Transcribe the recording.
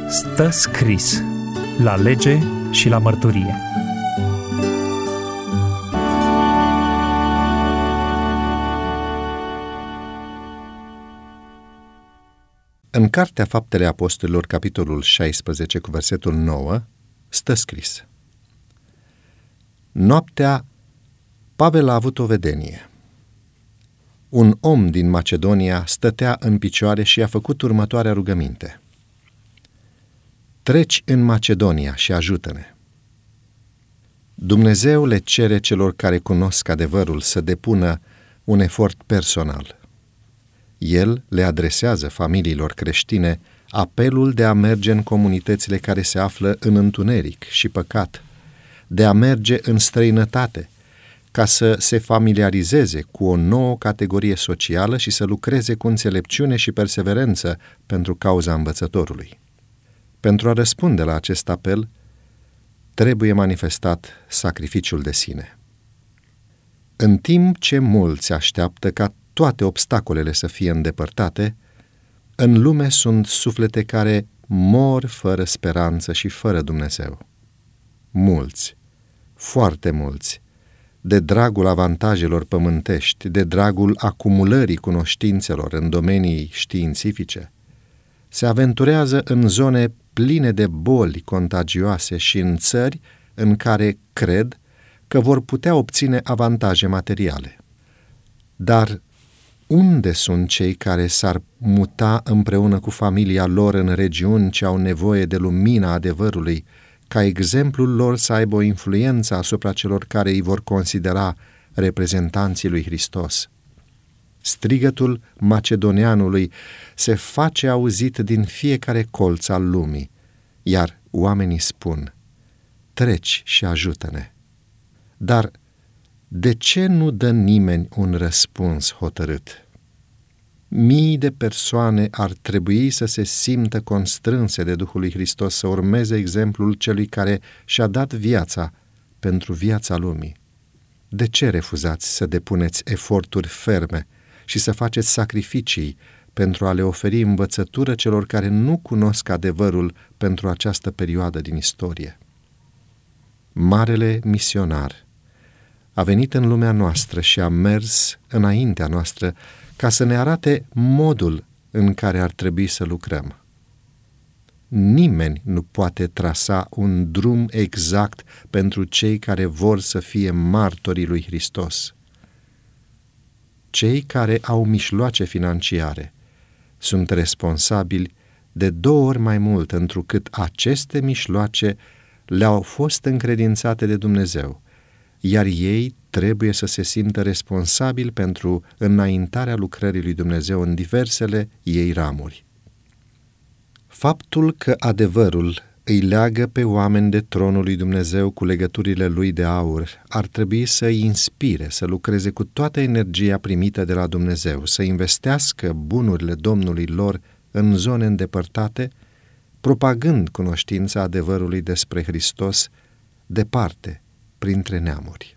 Stă scris la lege și la mărturie. În Cartea Faptele Apostolilor, capitolul 16, cu versetul 9, stă scris: Noaptea, Pavel a avut o vedenie. Un om din Macedonia stătea în picioare și a făcut următoarea rugăminte: Treci în Macedonia și ajută-ne. Dumnezeu le cere celor care cunosc adevărul să depună un efort personal. El le adresează familiilor creștine apelul de a merge în comunitățile care se află în întuneric și păcat, de a merge în străinătate, ca să se familiarizeze cu o nouă categorie socială și să lucreze cu înțelepciune și perseverență pentru cauza învățătorului. Pentru a răspunde la acest apel, trebuie manifestat sacrificiul de sine. În timp ce mulți așteaptă ca toate obstacolele să fie îndepărtate, în lume sunt suflete care mor fără speranță și fără Dumnezeu. Mulți, foarte mulți, de dragul avantajelor pământești, de dragul acumulării cunoștințelor în domenii științifice, se aventurează în zone pline de boli contagioase și în țări în care cred că vor putea obține avantaje materiale. Dar unde sunt cei care s-ar muta împreună cu familia lor în regiuni ce au nevoie de lumina adevărului, ca exemplul lor să aibă o influență asupra celor care îi vor considera reprezentanții lui Hristos? Strigătul macedonianului se face auzit din fiecare colț al lumii, iar oamenii spun: Treci și ajută-ne. Dar de ce nu dă nimeni un răspuns hotărât? Mii de persoane ar trebui să se simtă constrânse de Duhul lui Hristos să urmeze exemplul celui care și-a dat viața pentru viața lumii. De ce refuzați să depuneți eforturi ferme și să faceți sacrificii pentru a le oferi învățătură celor care nu cunosc adevărul pentru această perioadă din istorie? Marele misionar a venit în lumea noastră și a mers înaintea noastră ca să ne arate modul în care ar trebui să lucrăm. Nimeni nu poate trasa un drum exact pentru cei care vor să fie martorii lui Hristos. Cei care au mijloace financiare sunt responsabili de 2 ori mai mult, întrucât aceste mijloace le-au fost încredințate de Dumnezeu, iar ei trebuie să se simtă responsabili pentru înaintarea lucrării lui Dumnezeu în diversele ei ramuri. Faptul că adevărul îi leagă pe oameni de tronul lui Dumnezeu cu legăturile lui de aur ar trebui să îi inspire să lucreze cu toată energia primită de la Dumnezeu, să investească bunurile Domnului lor în zone îndepărtate, propagând cunoștința adevărului despre Hristos departe, printre neamuri.